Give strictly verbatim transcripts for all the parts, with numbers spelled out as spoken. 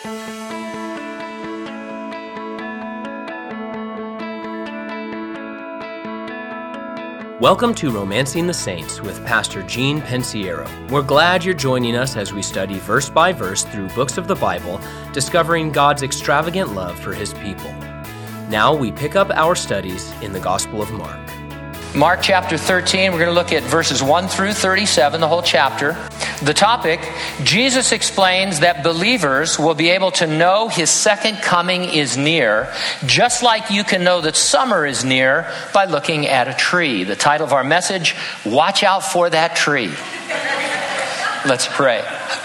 Welcome to Romancing the Saints with Pastor Gene Pensiero. We're glad you're joining us as we study verse by verse through books of the Bible, discovering God's extravagant love for His people. Now we pick up our studies in the Gospel of Mark. Mark chapter thirteen, we're going to look at verses one through thirty-seven, the whole chapter. The topic, Jesus explains that believers will be able to know His second coming is near, just like you can know that summer is near by looking at a tree. The title of our message, Watch Out for That Tree. Let's pray.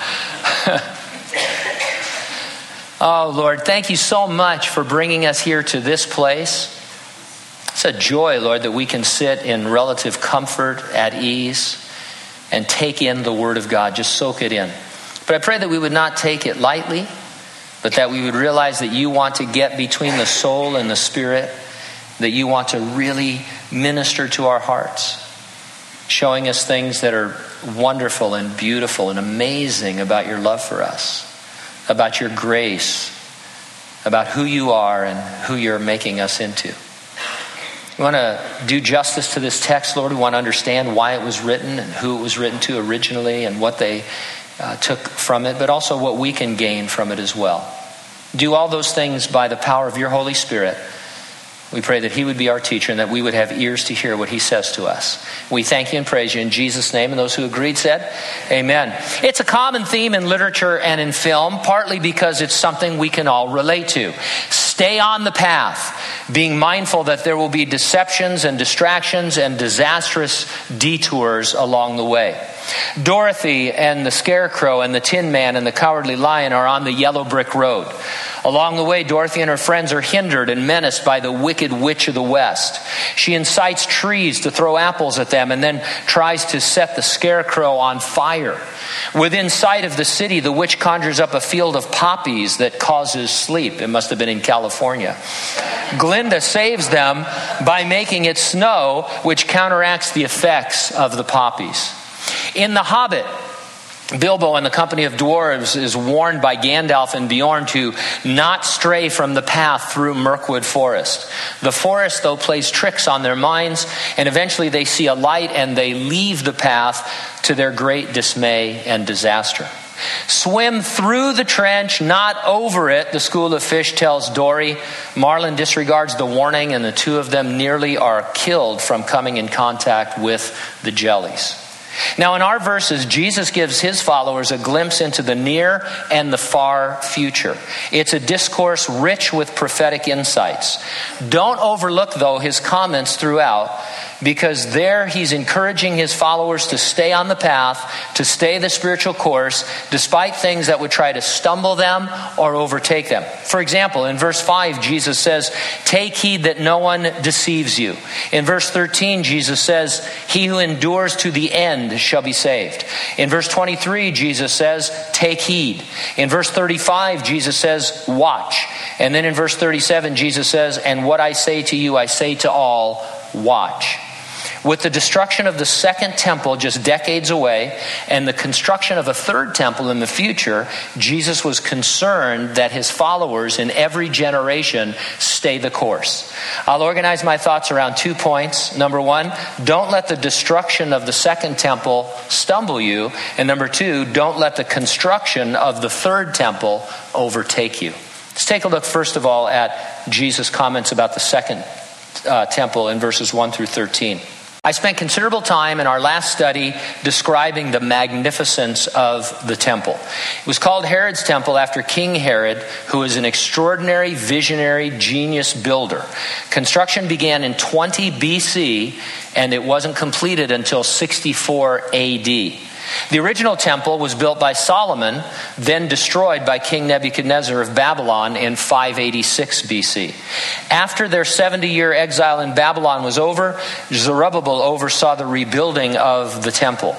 Oh, Lord, thank you so much for bringing us here to this place. It's a joy, Lord, that we can sit in relative comfort, at ease, and take in the Word of God, just soak it in. But I pray that we would not take it lightly, but that we would realize that you want to get between the soul and the spirit, that you want to really minister to our hearts, showing us things that are wonderful and beautiful and amazing about your love for us, about your grace, about who you are and who you're making us into. We want to do justice to this text, Lord. We want to understand why it was written and who it was written to originally and what they uh, took from it, but also what we can gain from it as well. Do all those things by the power of your Holy Spirit. We pray that He would be our teacher and that we would have ears to hear what He says to us. We thank you and praise you in Jesus' name. And those who agreed said, amen. It's a common theme in literature and in film, partly because it's something we can all relate to. Stay on the path, being mindful that there will be deceptions and distractions and disastrous detours along the way. Dorothy and the Scarecrow and the Tin Man and the Cowardly Lion are on the yellow brick road. Along the way, Dorothy and her friends are hindered and menaced by the Wicked Witch of the West. She incites trees to throw apples at them and then tries to set the Scarecrow on fire. Within sight of the city, the witch conjures up a field of poppies that causes sleep. It must have been in California. Glinda saves them by making it snow, which counteracts the effects of the poppies. In The Hobbit, Bilbo and the company of dwarves is warned by Gandalf and Bjorn to not stray from the path through Mirkwood Forest. The forest, though, plays tricks on their minds, and eventually they see a light and they leave the path to their great dismay and disaster. Swim through the trench, not over it, the school of fish tells Dory. Marlin disregards the warning, and the two of them nearly are killed from coming in contact with the jellies. Now, in our verses, Jesus gives His followers a glimpse into the near and the far future. It's a discourse rich with prophetic insights. Don't overlook, though, His comments throughout, because there He's encouraging His followers to stay on the path, to stay the spiritual course, despite things that would try to stumble them or overtake them. For example, in verse five, Jesus says, "Take heed that no one deceives you." In verse thirteen, Jesus says, "He who endures to the end shall be saved." In verse twenty-three, Jesus says, "Take heed." In verse thirty-five, Jesus says, "Watch." And then in verse thirty-seven, Jesus says, "And what I say to you, I say to all, watch." With the destruction of the second temple just decades away and the construction of a third temple in the future, Jesus was concerned that His followers in every generation stay the course. I'll organize my thoughts around two points. Number one, don't let the destruction of the second temple stumble you. And number two, don't let the construction of the third temple overtake you. Let's take a look first of all at Jesus' comments about the second uh, temple in verses one through thirteen. I spent considerable time in our last study describing the magnificence of the temple. It was called Herod's Temple after King Herod, who was an extraordinary, visionary, genius builder. Construction began in twenty B C, and it wasn't completed until sixty-four A D. The original temple was built by Solomon, then destroyed by King Nebuchadnezzar of Babylon in five eighty-six B C. After their seventy-year exile in Babylon was over, Zerubbabel oversaw the rebuilding of the temple.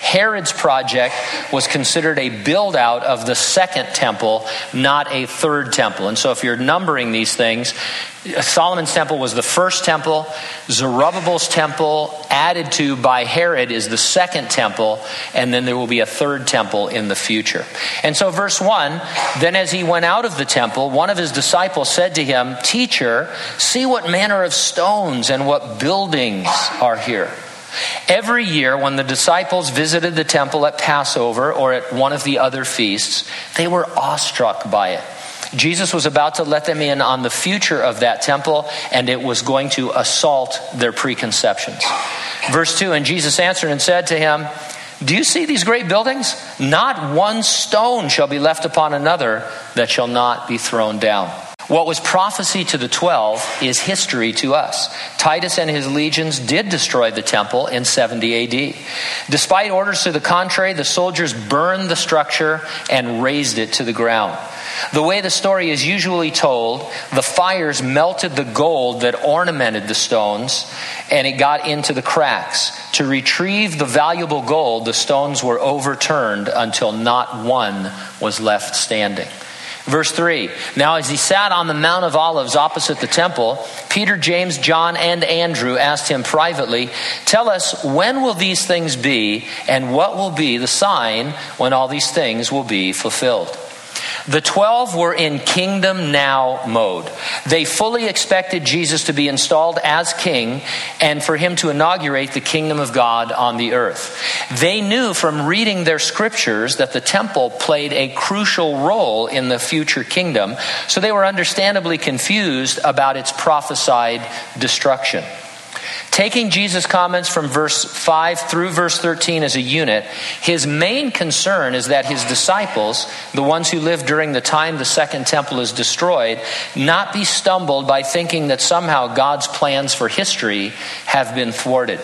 Herod's project was considered a build out of the second temple, not a third temple. And so if you're numbering these things, Solomon's temple was the first temple. Zerubbabel's temple, added to by Herod, is the second temple. And then there will be a third temple in the future. And so verse one, then as he went out of the temple, one of his disciples said to him, "Teacher, see what manner of stones and what buildings are here." Every year when the disciples visited the temple at Passover or at one of the other feasts, they were awestruck by it. Jesus was about to let them in on the future of that temple, and it was going to assault their preconceptions. Verse two, and Jesus answered and said to him, "Do you see these great buildings? Not one stone shall be left upon another that shall not be thrown down." What was prophecy to the twelve is history to us. Titus and his legions did destroy the temple in seventy A D. Despite orders to the contrary, the soldiers burned the structure and razed it to the ground. The way the story is usually told, the fires melted the gold that ornamented the stones, and it got into the cracks. To retrieve the valuable gold, the stones were overturned until not one was left standing. Verse three, now as he sat on the Mount of Olives opposite the temple, Peter, James, John, and Andrew asked him privately, "Tell us, when will these things be, and what will be the sign when all these things will be fulfilled?" The twelve were in kingdom now mode. They fully expected Jesus to be installed as king and for him to inaugurate the kingdom of God on the earth. They knew from reading their scriptures that the temple played a crucial role in the future kingdom, so they were understandably confused about its prophesied destruction. Taking Jesus' comments from verse five through verse thirteen as a unit, his main concern is that his disciples, the ones who lived during the time the second temple is destroyed, not be stumbled by thinking that somehow God's plans for history have been thwarted.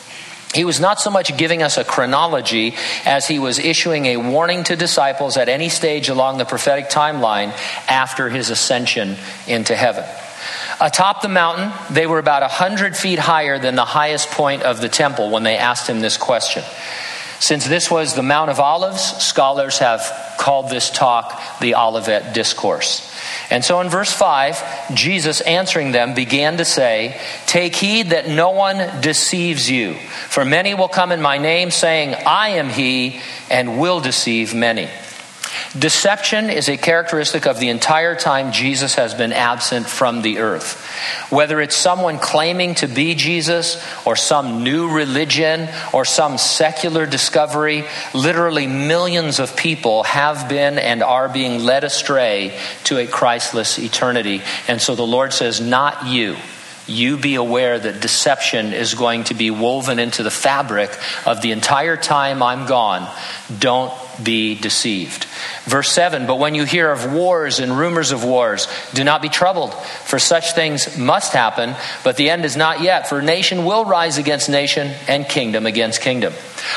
He was not so much giving us a chronology as he was issuing a warning to disciples at any stage along the prophetic timeline after his ascension into heaven. Atop the mountain, they were about one hundred feet higher than the highest point of the temple when they asked him this question. Since this was the Mount of Olives, scholars have called this talk the Olivet Discourse. And so in verse five, Jesus answering them began to say, "Take heed that no one deceives you, for many will come in my name saying, 'I am he,' and will deceive many." Deception is a characteristic of the entire time Jesus has been absent from the earth. Whether it's someone claiming to be Jesus, or some new religion, or some secular discovery, literally millions of people have been and are being led astray to a Christless eternity. And so the Lord says, not you. You be aware that deception is going to be woven into the fabric of the entire time I'm gone. Don't be deceived. Verse seven, but when you hear of wars and rumors of wars, do not be troubled, for such things must happen, but the end is not yet, for nation will rise against nation and kingdom against kingdom.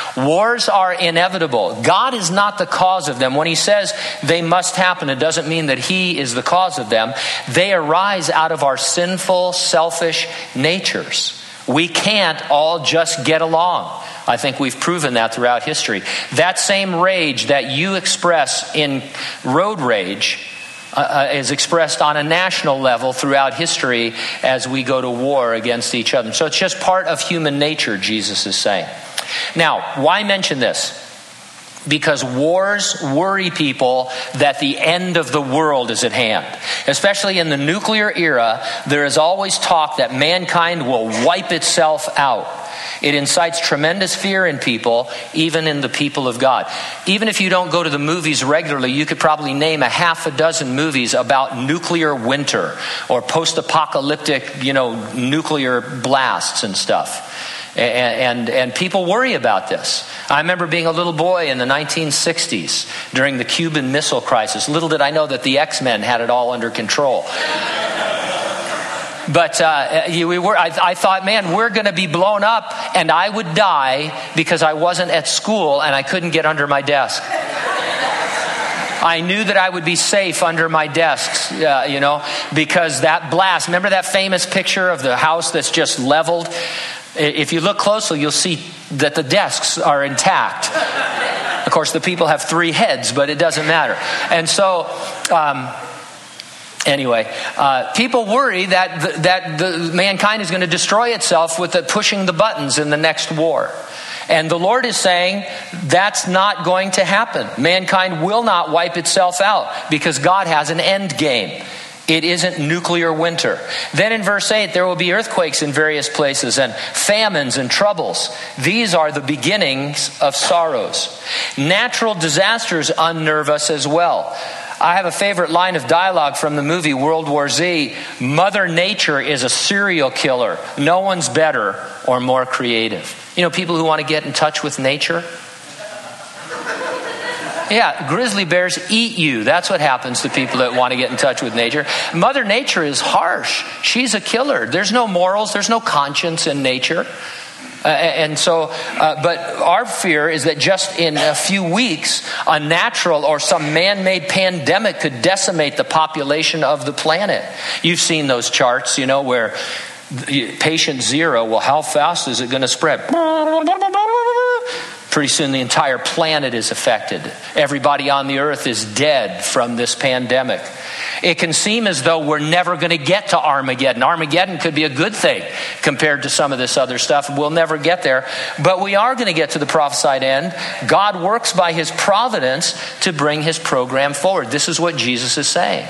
Wars are inevitable. God is not the cause of them. When he says they must happen, it doesn't mean that he is the cause of them. They arise out of our sinful, selfish natures. We can't all just get along. I think we've proven that throughout history. That same rage that you express in road rage uh, is expressed on a national level throughout history as we go to war against each other. So it's just part of human nature, Jesus is saying. Now, why mention this? Because wars worry people that the end of the world is at hand. Especially in the nuclear era, there is always talk that mankind will wipe itself out. It incites tremendous fear in people, even in the people of God. Even if you don't go to the movies regularly, you could probably name a half a dozen movies about nuclear winter or post-apocalyptic, you know, nuclear blasts and stuff. And, and and people worry about this. I remember being a little boy in the nineteen sixties during the Cuban Missile Crisis. Little did I know that the X-Men had it all under control. But uh, we were. I, I thought, man, we're going to be blown up, and I would die because I wasn't at school and I couldn't get under my desk. I knew that I would be safe under my desks, uh, you know, because that blast. Remember that famous picture of the house that's just leveled? If you look closely, you'll see that the desks are intact. Of course, the people have three heads, but it doesn't matter. And so, um, anyway, uh, people worry that the, that the mankind is going to destroy itself with the pushing the buttons in the next war. And the Lord is saying that's not going to happen. Mankind will not wipe itself out because God has an end game. It isn't nuclear winter. Then in verse eight, there will be earthquakes in various places and famines and troubles. These are the beginnings of sorrows. Natural disasters unnerve us as well. I have a favorite line of dialogue from the movie World War Z. Mother Nature is a serial killer. No one's better or more creative. You know, people who want to get in touch with nature. Yeah, grizzly bears eat you. That's what happens to people that want to get in touch with nature. Mother Nature is harsh. She's a killer. There's no morals. There's no conscience in nature. Uh, and so, uh, but our fear is that just in a few weeks, a natural or some man-made pandemic could decimate the population of the planet. You've seen those charts, you know, where patient zero, well, how fast is it going to spread? Pretty soon the entire planet is affected. Everybody on the earth is dead from this pandemic. It can seem as though we're never going to get to Armageddon. Armageddon could be a good thing compared to some of this other stuff. We'll never get there. But we are going to get to the prophesied end. God works by his providence to bring his program forward. This is what Jesus is saying.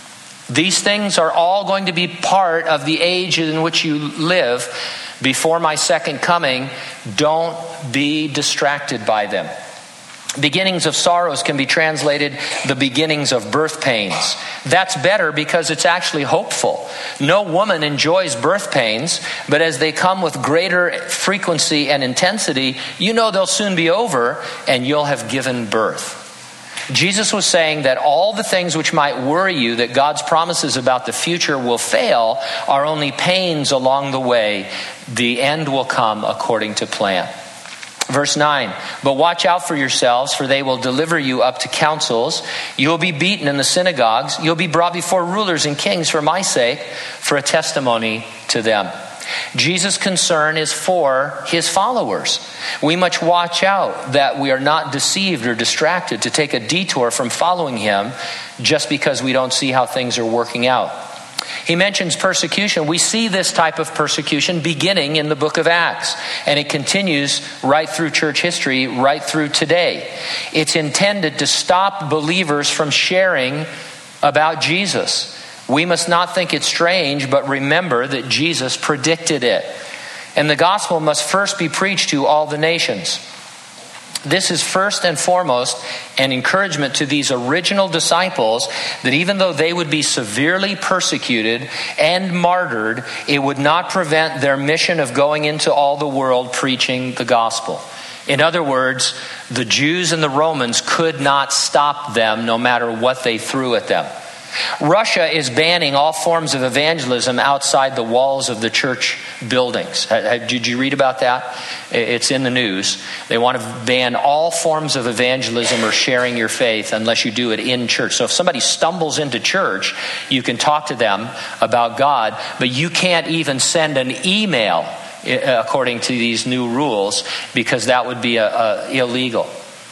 These things are all going to be part of the age in which you live before my second coming. Don't be distracted by them. Beginnings of sorrows can be translated the beginnings of birth pains. That's better because it's actually hopeful. No woman enjoys birth pains, but as they come with greater frequency and intensity, you know they'll soon be over and you'll have given birth. Jesus was saying that all the things which might worry you, that God's promises about the future will fail, are only pains along the way. The end will come according to plan. Verse nine, but watch out for yourselves, for they will deliver you up to councils. You'll be beaten in the synagogues. You'll be brought before rulers and kings for my sake, for a testimony to them. Jesus' concern is for his followers. We must watch out that we are not deceived or distracted to take a detour from following him just because we don't see how things are working out. He mentions persecution. We see this type of persecution beginning in the book of Acts, and it continues right through church history, right through today. It's intended to stop believers from sharing about Jesus. We must not think it strange, but remember that Jesus predicted it. And the gospel must first be preached to all the nations. This is first and foremost an encouragement to these original disciples that even though they would be severely persecuted and martyred, it would not prevent their mission of going into all the world preaching the gospel. In other words, the Jews and the Romans could not stop them no matter what they threw at them. Russia is banning all forms of evangelism outside the walls of the church buildings. Did you read about that? It's in the news. They want to ban all forms of evangelism or sharing your faith unless you do it in church. So if somebody stumbles into church, you can talk to them about God, but you can't even send an email according to these new rules because that would be a, a illegal.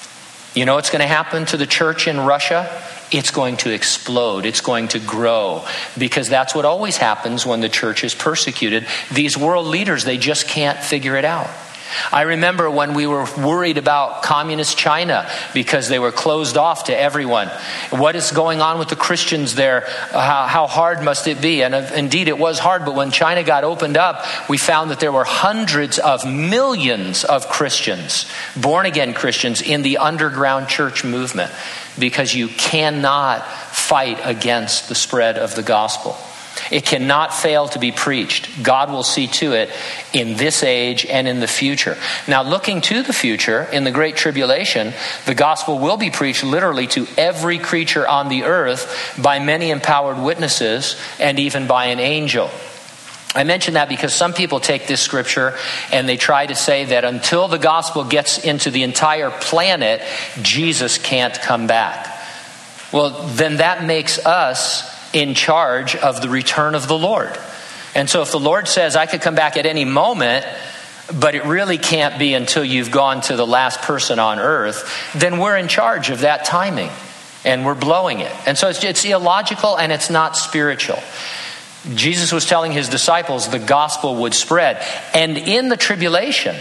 You know what's going to happen to the church in Russia? It's going to explode. It's going to grow because that's what always happens when the church is persecuted. These world leaders, they just can't figure it out. I remember when we were worried about communist China because they were closed off to everyone. What is going on with the Christians there? How, how hard must it be? And indeed it was hard, but when China got opened up, we found that there were hundreds of millions of Christians, born-again Christians, in the underground church movement because you cannot fight against the spread of the gospel. It cannot fail to be preached. God will see to it in this age and in the future. Now, looking to the future, in the Great Tribulation, the gospel will be preached literally to every creature on the earth by many empowered witnesses and even by an angel. I mention that because some people take this scripture and they try to say that until the gospel gets into the entire planet, Jesus can't come back. Well, then that makes us in charge of the return of the Lord. And so if the Lord says I could come back at any moment, but it really can't be until you've gone to the last person on earth, then we're in charge of that timing and we're blowing it. And so it's, it's illogical and it's not spiritual. Jesus was telling his disciples the gospel would spread. And in the tribulation,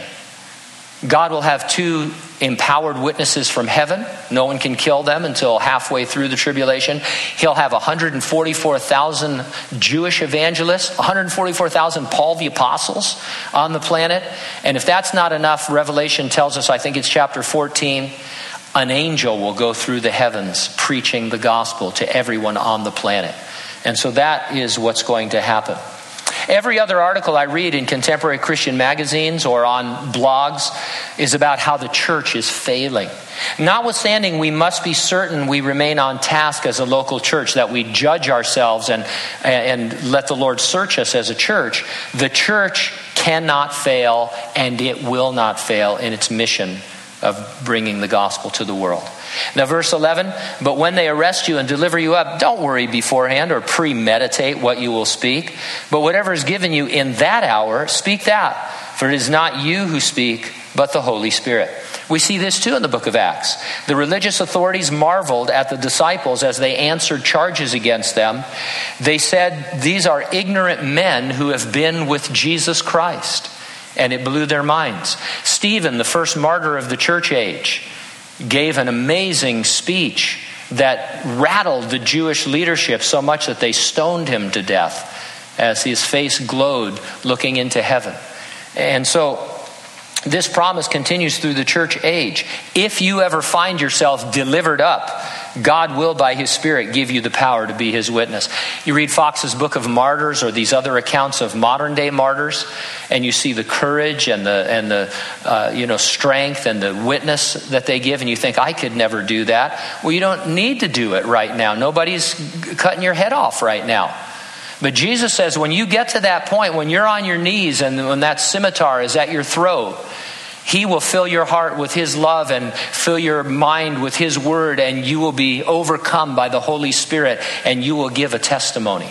God will have two empowered witnesses from heaven. No one can kill them until halfway through the tribulation. He'll have one hundred forty-four thousand Jewish evangelists, one hundred forty-four thousand Paul the Apostles on the planet. And if that's not enough, Revelation tells us, I think it's chapter fourteen, an angel will go through the heavens preaching the gospel to everyone on the planet. And so that is what's going to happen. Every other article I read in contemporary Christian magazines or on blogs is about how the church is failing. Notwithstanding, we must be certain we remain on task as a local church, that we judge ourselves and, and let the Lord search us as a church. The church cannot fail, and it will not fail in its mission of bringing the gospel to the world. Now, verse eleven, but when they arrest you and deliver you up, don't worry beforehand or premeditate what you will speak. But whatever is given you in that hour, speak that. For it is not you who speak, but the Holy Spirit. We see this too in the book of Acts. The religious authorities marveled at the disciples as they answered charges against them. They said, these are ignorant men who have been with Jesus Christ. And it blew their minds. Stephen, the first martyr of the church age, gave an amazing speech that rattled the Jewish leadership so much that they stoned him to death as his face glowed looking into heaven. And so this promise continues through the church age. If you ever find yourself delivered up, God will, by his Spirit, give you the power to be his witness. You read Fox's Book of Martyrs or these other accounts of modern day martyrs, and you see the courage and the and the uh, you know strength and the witness that they give, and you think, I could never do that. Well, you don't need to do it right now. Nobody's cutting your head off right now. But Jesus says, when you get to that point, when you're on your knees and when that scimitar is at your throat, he will fill your heart with his love and fill your mind with his word, and you will be overcome by the Holy Spirit, and you will give a testimony.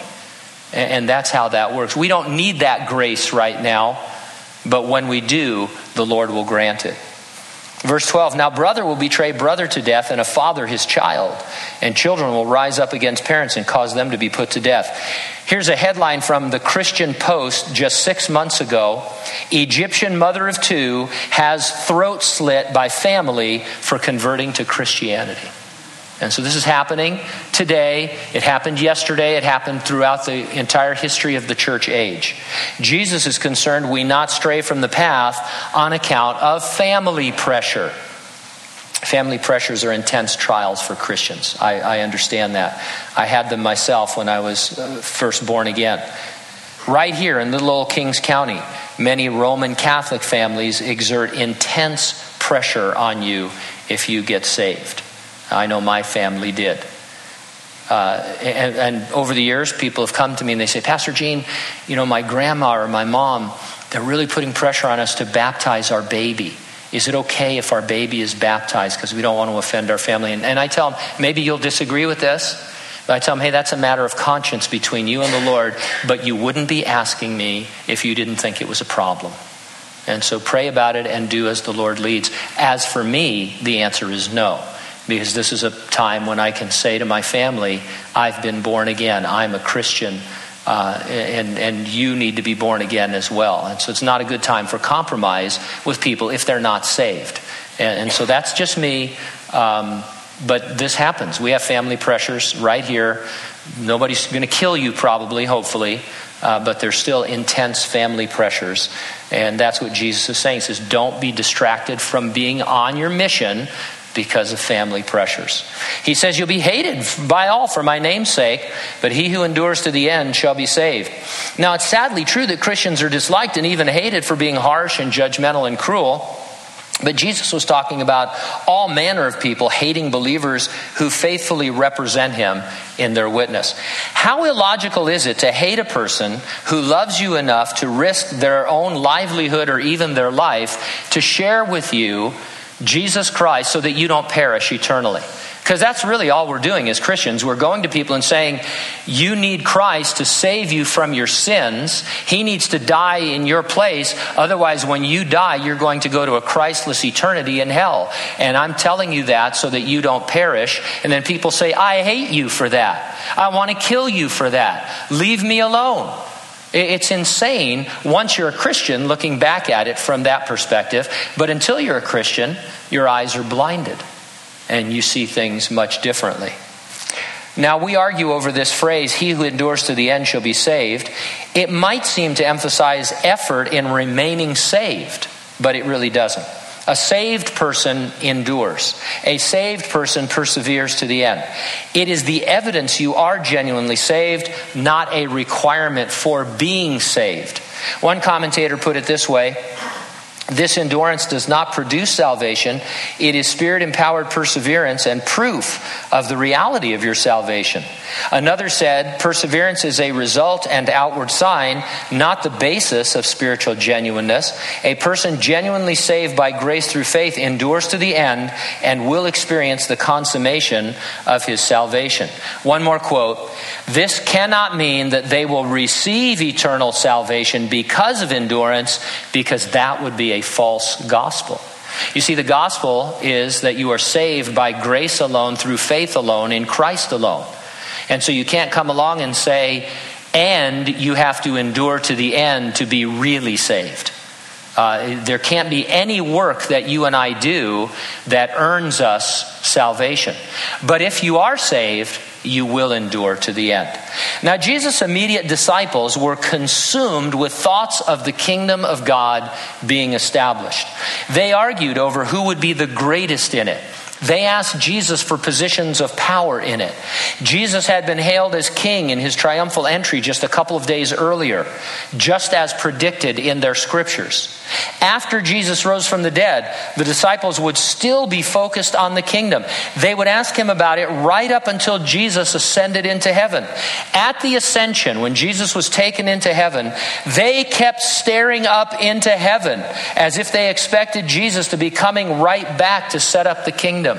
And that's how that works. We don't need that grace right now, but when we do, the Lord will grant it. Verse twelve, now brother will betray brother to death, and a father his child, and children will rise up against parents and cause them to be put to death. Here's a headline from the Christian Post just six months ago. Egyptian mother of two has throat slit by family for converting to Christianity. And so this is happening today. It happened yesterday. It happened throughout the entire history of the church age. Jesus is concerned we not stray from the path on account of family pressure. Family pressures are intense trials for Christians. I, I understand that. I had them myself when I was first born again. Right here in little old Kings County, many Roman Catholic families exert intense pressure on you if you get saved. I know my family did. Uh, and, and over the years, people have come to me and they say, Pastor Gene, you know, my grandma or my mom, they're really putting pressure on us to baptize our baby. Is it okay if our baby is baptized because we don't want to offend our family? And, and I tell them, maybe you'll disagree with this. But I tell them, hey, that's a matter of conscience between you and the Lord, but you wouldn't be asking me if you didn't think it was a problem. And so pray about it and do as the Lord leads. As for me, the answer is no. Because this is a time when I can say to my family, I've been born again. I'm a Christian, uh, and, and you need to be born again as well. And so it's not a good time for compromise with people if they're not saved. And, and so that's just me. Um, but this happens. We have family pressures right here. Nobody's going to kill you probably, hopefully. Uh, but there's still intense family pressures. And that's what Jesus is saying. He says, don't be distracted from being on your mission because of family pressures. He says, you'll be hated by all for my name's sake, but he who endures to the end shall be saved. Now, it's sadly true that Christians are disliked and even hated for being harsh and judgmental and cruel. But Jesus was talking about all manner of people hating believers who faithfully represent him in their witness. How illogical is it to hate a person who loves you enough to risk their own livelihood or even their life to share with you Jesus Christ so that you don't perish eternally? Because that's really all we're doing as Christians. We're going to people and saying, you need Christ to save you from your sins. He needs to die in your place. Otherwise, when you die, you're going to go to a Christless eternity in hell. And I'm telling you that so that you don't perish. And then people say, I hate you for that. I want to kill you for that. Leave me alone. It's insane once you're a Christian looking back at it from that perspective. But until you're a Christian, your eyes are blinded and you see things much differently. Now, we argue over this phrase, he who endures to the end shall be saved. It might seem to emphasize effort in remaining saved, but it really doesn't. A saved person endures. A saved person perseveres to the end. It is the evidence you are genuinely saved, not a requirement for being saved. One commentator put it this way: this endurance does not produce salvation. It is spirit-empowered perseverance and proof of the reality of your salvation. Another said, perseverance is a result and outward sign, not the basis of spiritual genuineness. A person genuinely saved by grace through faith endures to the end and will experience the consummation of his salvation. One more quote. This cannot mean that they will receive eternal salvation because of endurance, because that would be a false gospel. You see, the gospel is that you are saved by grace alone, through faith alone, in Christ alone. And so you can't come along and say, and you have to endure to the end to be really saved. Uh, there can't be any work that you and I do that earns us salvation. But if you are saved, you will endure to the end. Now, Jesus' immediate disciples were consumed with thoughts of the kingdom of God being established. They argued over who would be the greatest in it. They asked Jesus for positions of power in it. Jesus had been hailed as king in his triumphal entry just a couple of days earlier, just as predicted in their scriptures. After Jesus rose from the dead, the disciples would still be focused on the kingdom. They would ask him about it right up until Jesus ascended into heaven. At the ascension, when Jesus was taken into heaven, they kept staring up into heaven as if they expected Jesus to be coming right back to set up the kingdom.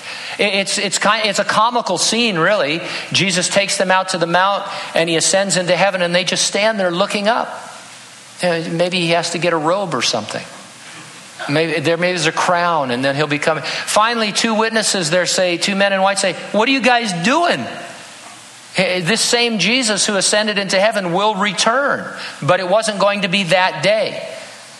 It's it's kind it's a comical scene, really. Jesus takes them out to the mount and he ascends into heaven, and they just stand there looking up. Maybe he has to get a robe or something. Maybe there maybe there's a crown, and then he'll be coming. Finally, two witnesses there say, two men in white say, "What are you guys doing?" This same Jesus who ascended into heaven will return, but it wasn't going to be that day.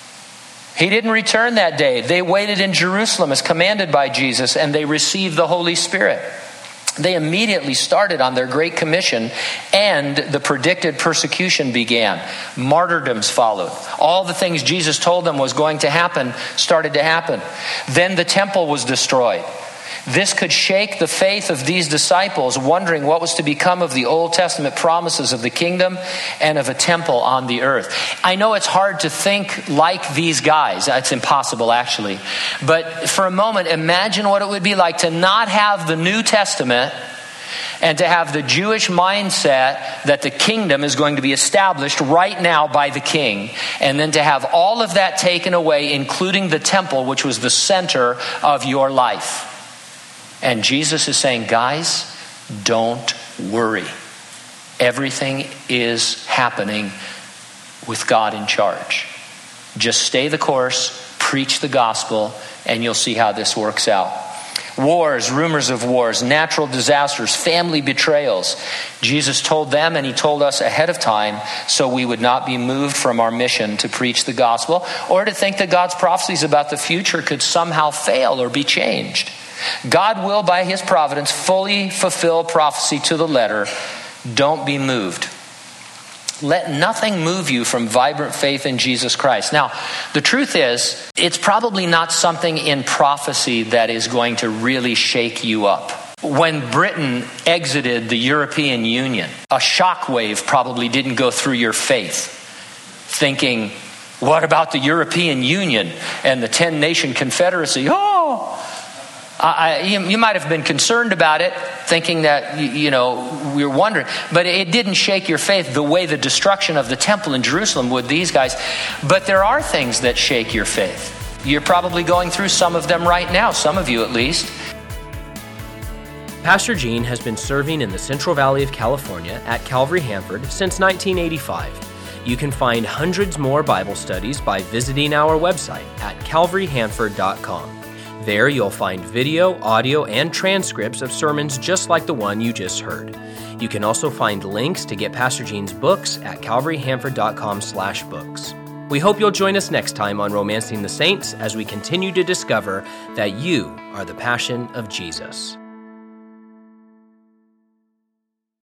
He didn't return that day. They waited in Jerusalem as commanded by Jesus, and they received the Holy Spirit. They immediately started on their Great Commission, and the predicted persecution began. Martyrdoms followed. All the things Jesus told them was going to happen started to happen. Then the temple was destroyed. This could shake the faith of these disciples, wondering what was to become of the Old Testament promises of the kingdom and of a temple on the earth. I know it's hard to think like these guys. It's impossible, actually. But for a moment, imagine what it would be like to not have the New Testament and to have the Jewish mindset that the kingdom is going to be established right now by the king, and then to have all of that taken away, including the temple, which was the center of your life. And Jesus is saying, guys, don't worry. Everything is happening with God in charge. Just stay the course, preach the gospel, and you'll see how this works out. Wars, rumors of wars, natural disasters, family betrayals. Jesus told them, and he told us ahead of time, so we would not be moved from our mission to preach the gospel, or to think that God's prophecies about the future could somehow fail or be changed. God will, by his providence, fully fulfill prophecy to the letter. Don't be moved. Let nothing move you from vibrant faith in Jesus Christ. Now, the truth is, it's probably not something in prophecy that is going to really shake you up. When Britain exited the European Union, a shockwave probably didn't go through your faith, thinking, what about the European Union and the ten-nation confederacy? Oh! I, you, you might have been concerned about it, thinking that, you, you know, we were wondering. But it didn't shake your faith the way the destruction of the temple in Jerusalem would these guys. But there are things that shake your faith. You're probably going through some of them right now, some of you at least. Pastor Gene has been serving in the Central Valley of California at Calvary Hanford since nineteen eighty-five. You can find hundreds more Bible studies by visiting our website at calvary hanford dot com. There you'll find video, audio, and transcripts of sermons just like the one you just heard. You can also find links to get Pastor Gene's books at calvary hanford dot com slash books. We hope you'll join us next time on Romancing the Saints as we continue to discover that you are the passion of Jesus.